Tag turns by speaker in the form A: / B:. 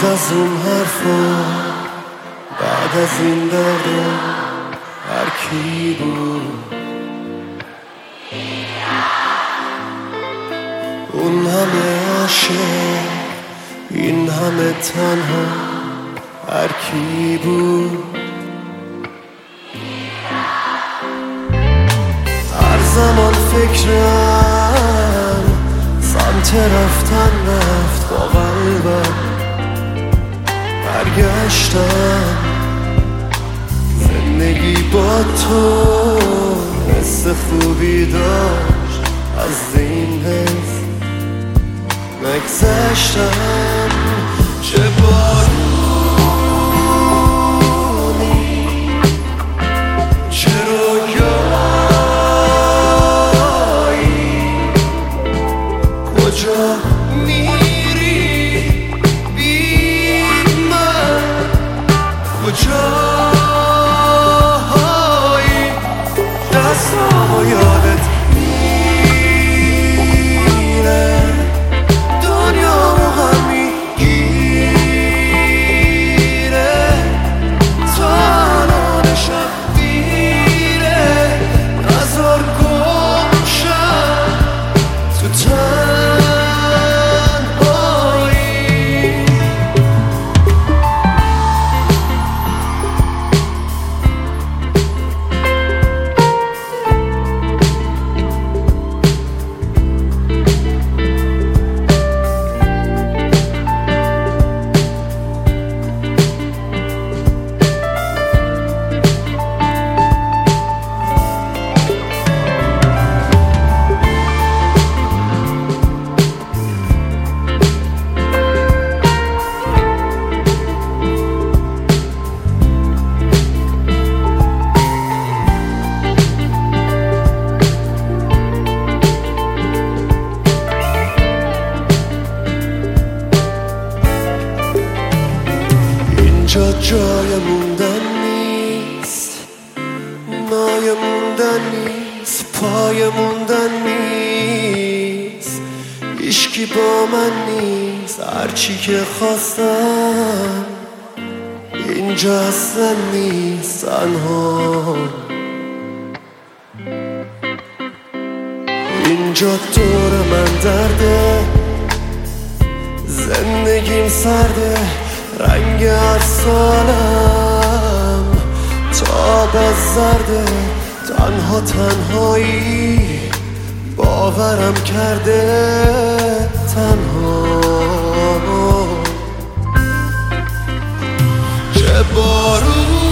A: از اون حرفا، بعد از این دردا هر کی بود اون همه عاشق، این همه تنها، هر کی بود. هر زمان فکرم سمت رفتن رفت، با قلبم برگشتم. زندگی با تو حس خوبی داشت، از این حس نگذشتم. چه بارونی، چه رویایی، کجا میری بی من، کجایی؟ دستامو یادت میره، دنیامو هم میگیره، تنهانشم دیره. نزار گمشم تو تنهایی. اینجا جای موندن نیست، نای موندن نیست، پای موندن نیست. هیچکی با من نیست، هرچی که خواستم اینجا اصلا نیست. تنها اینجا دور من درده، زندگیم سرده، رنگ هر سالم تاب از زرده. تنها تنهایی باورم کرده، تنها. چه بارون